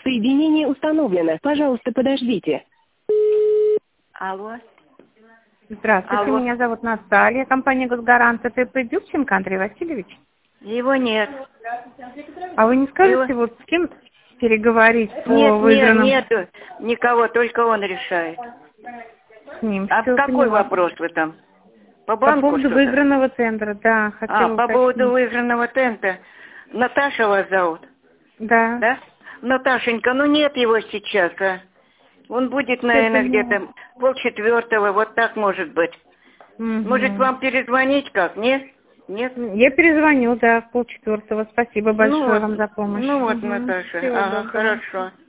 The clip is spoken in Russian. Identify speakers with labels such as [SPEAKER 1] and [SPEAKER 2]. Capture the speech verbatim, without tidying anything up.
[SPEAKER 1] Соединение установлено. Пожалуйста, подождите.
[SPEAKER 2] Алло.
[SPEAKER 3] Здравствуйте,
[SPEAKER 2] Алло.
[SPEAKER 3] меня зовут Наталья, компания «Госгарант». Это Придюбченко Андрей Васильевич?
[SPEAKER 2] Его нет.
[SPEAKER 3] А вы не скажете,
[SPEAKER 2] Его...
[SPEAKER 3] вот с кем переговорить по
[SPEAKER 2] Нет,
[SPEAKER 3] выигранным...
[SPEAKER 2] нет, нету никого, только он решает.
[SPEAKER 3] С ним.
[SPEAKER 2] А
[SPEAKER 3] Всё,
[SPEAKER 2] какой
[SPEAKER 3] поняла.
[SPEAKER 2] вопрос вы там? По
[SPEAKER 3] По
[SPEAKER 2] банку
[SPEAKER 3] поводу
[SPEAKER 2] что-то?
[SPEAKER 3] выигранного тендера, да,
[SPEAKER 2] А,
[SPEAKER 3] хотела
[SPEAKER 2] по
[SPEAKER 3] уточнить.
[SPEAKER 2] поводу выигранного тента. Наташа вас зовут?
[SPEAKER 3] Да.
[SPEAKER 2] Да? Наташенька, ну нет его сейчас, а. Он будет, наверное, где-то полчетвертого, вот так может быть.
[SPEAKER 3] Угу.
[SPEAKER 2] Может, вам перезвонить как? Нет? Нет?
[SPEAKER 3] Я перезвоню, да, в полчетвертого. Спасибо большое
[SPEAKER 2] ну вот,
[SPEAKER 3] вам за помощь.
[SPEAKER 2] Ну вот,
[SPEAKER 3] Угу.
[SPEAKER 2] Наташа,
[SPEAKER 3] Всего
[SPEAKER 2] ага,
[SPEAKER 3] доброго.
[SPEAKER 2] хорошо.